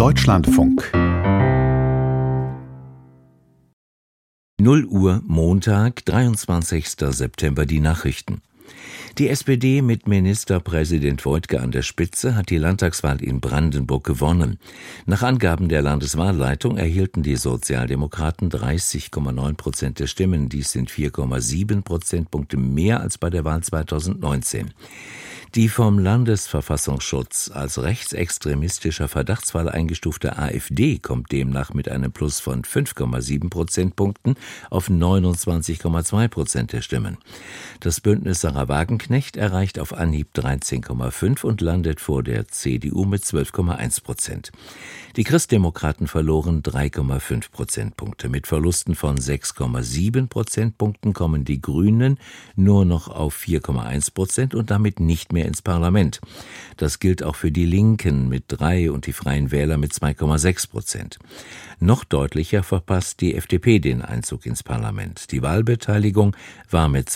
Deutschlandfunk 0 Uhr, Montag, 23. September, die Nachrichten. Die SPD mit Ministerpräsident Woidke an der Spitze hat die Landtagswahl in Brandenburg gewonnen. Nach Angaben der Landeswahlleitung erhielten die Sozialdemokraten 30,9% der Stimmen. Dies sind 4,7 Prozentpunkte mehr als bei der Wahl 2019. Die vom Landesverfassungsschutz als rechtsextremistischer Verdachtsfall eingestufte AfD kommt demnach mit einem Plus von 5,7 Prozentpunkten auf 29,2% der Stimmen. Das Bündnis Sarah Wagenknecht erreicht auf Anhieb 13,5 und landet vor der CDU mit 12,1%. Die Christdemokraten verloren 3,5 Prozentpunkte. Mit Verlusten von 6,7 Prozentpunkten kommen die Grünen nur noch auf 4,1% und damit nicht mehr ins Parlament. Das gilt auch für die Linken mit 3 und die Freien Wähler mit 2,6%. Noch deutlicher verpasst die FDP den Einzug ins Parlament. Die Wahlbeteiligung war mit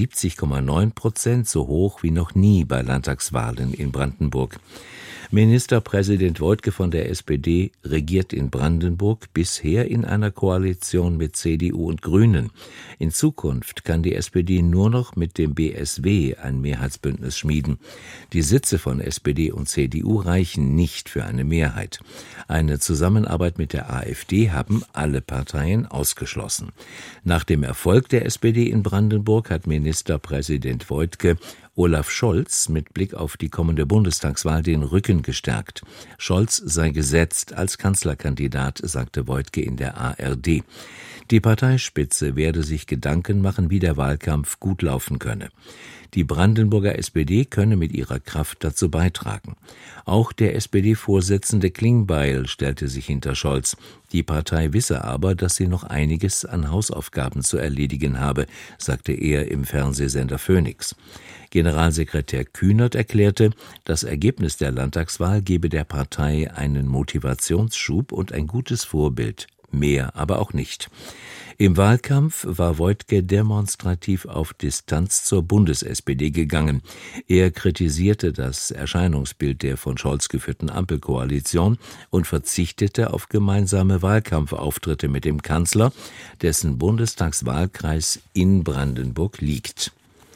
72,9% so hoch wie noch nie bei Landtagswahlen in Brandenburg. Ministerpräsident Woidke von der SPD regiert in Brandenburg bisher in einer Koalition mit CDU und Grünen. In Zukunft kann die SPD nur noch mit dem BSW ein Mehrheitsbündnis schmieden. Die Sitze von SPD und CDU reichen nicht für eine Mehrheit. Eine Zusammenarbeit mit der AfD haben alle Parteien ausgeschlossen. Nach dem Erfolg der SPD in Brandenburg hat Ministerpräsident Woidke Olaf Scholz mit Blick auf die kommende Bundestagswahl den Rücken gestärkt. Scholz sei gesetzt als Kanzlerkandidat, sagte Woidke in der ARD. Die Parteispitze werde sich Gedanken machen, wie der Wahlkampf gut laufen könne. Die Brandenburger SPD könne mit ihrer Kraft dazu beitragen. Auch der SPD-Vorsitzende Klingbeil stellte sich hinter Scholz. Die Partei wisse aber, dass sie noch einiges an Hausaufgaben zu erledigen habe, sagte er im Fernsehsender Phoenix. Generalsekretär Kühnert erklärte, das Ergebnis der Landtagswahl gebe der Partei einen Motivationsschub und ein gutes Vorbild. Mehr aber auch nicht. Im Wahlkampf war Woidke demonstrativ auf Distanz zur Bundes-SPD gegangen. Er kritisierte das Erscheinungsbild der von Scholz geführten Ampelkoalition und verzichtete auf gemeinsame Wahlkampfauftritte mit dem Kanzler, dessen Bundestagswahlkreis in Brandenburg liegt.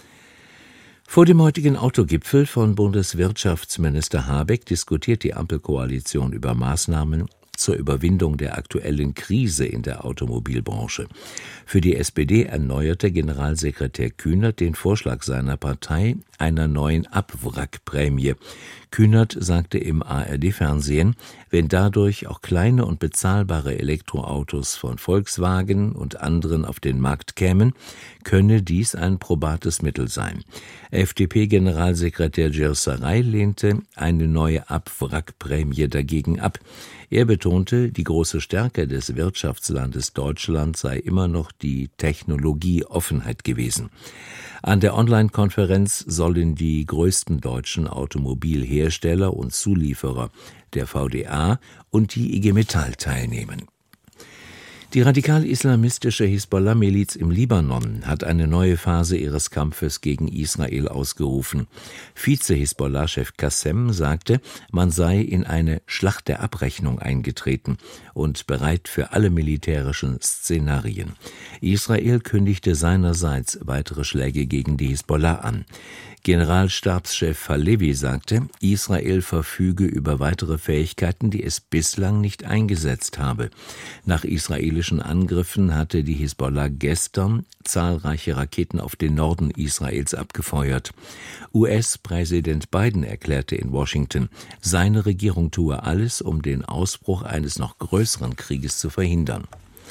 Vor dem heutigen Autogipfel von Bundeswirtschaftsminister Habeck diskutiert die Ampelkoalition über Maßnahmen zur Überwindung der aktuellen Krise in der Automobilbranche. Für die SPD erneuerte Generalsekretär Kühnert den Vorschlag seiner Partei einer neuen Abwrackprämie. Kühnert sagte im ARD-Fernsehen, wenn dadurch auch kleine und bezahlbare Elektroautos von Volkswagen und anderen auf den Markt kämen, könne dies ein probates Mittel sein. FDP-Generalsekretär Gilles lehnte eine neue Abwrackprämie dagegen ab. Er betonte, die große Stärke des Wirtschaftslandes Deutschland sei immer noch die Technologieoffenheit gewesen. An der Online-Konferenz sollen die größten deutschen Automobilhersteller und Zulieferer, der VDA und die IG Metall teilnehmen. Die radikal-islamistische Hisbollah-Miliz im Libanon hat eine neue Phase ihres Kampfes gegen Israel ausgerufen. Vize-Hisbollah-Chef Qassem sagte, man sei in eine Schlacht der Abrechnung eingetreten und bereit für alle militärischen Szenarien. Israel kündigte seinerseits weitere Schläge gegen die Hisbollah an. Generalstabschef Halevi sagte, Israel verfüge über weitere Fähigkeiten, die es bislang nicht eingesetzt habe. Nach israelischen Angriffen hatte die Hisbollah gestern zahlreiche Raketen auf den Norden Israels abgefeuert. US-Präsident Biden erklärte in Washington, seine Regierung tue alles, um den Ausbruch eines noch größeren Krieges zu verhindern.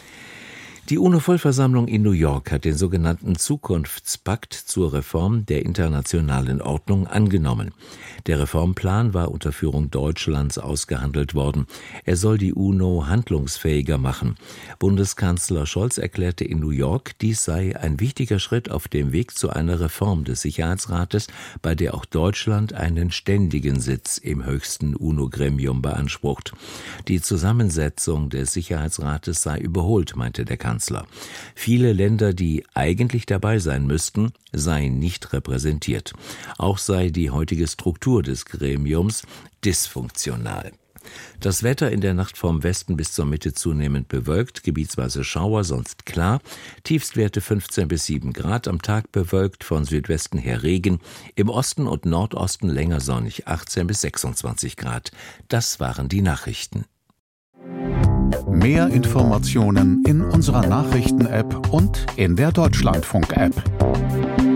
Die UNO-Vollversammlung in New York hat den sogenannten Zukunftspakt zur Reform der internationalen Ordnung angenommen. Der Reformplan war unter Führung Deutschlands ausgehandelt worden. Er soll die UNO handlungsfähiger machen. Bundeskanzler Scholz erklärte in New York, dies sei ein wichtiger Schritt auf dem Weg zu einer Reform des Sicherheitsrates, bei der auch Deutschland einen ständigen Sitz im höchsten UNO-Gremium beansprucht. Die Zusammensetzung des Sicherheitsrates sei überholt, meinte der Kanzler. Viele Länder, die eigentlich dabei sein müssten, seien nicht repräsentiert. Auch sei die heutige Struktur des Gremiums dysfunktional. Das Wetter in der Nacht vom Westen bis zur Mitte zunehmend bewölkt, gebietsweise Schauer, sonst klar. Tiefstwerte 15 bis 7 Grad, am Tag bewölkt, von Südwesten her Regen. Im Osten und Nordosten länger sonnig, 18 bis 26 Grad. Das waren die Nachrichten. Mehr Informationen in unserer Nachrichten-App und in der Deutschlandfunk-App.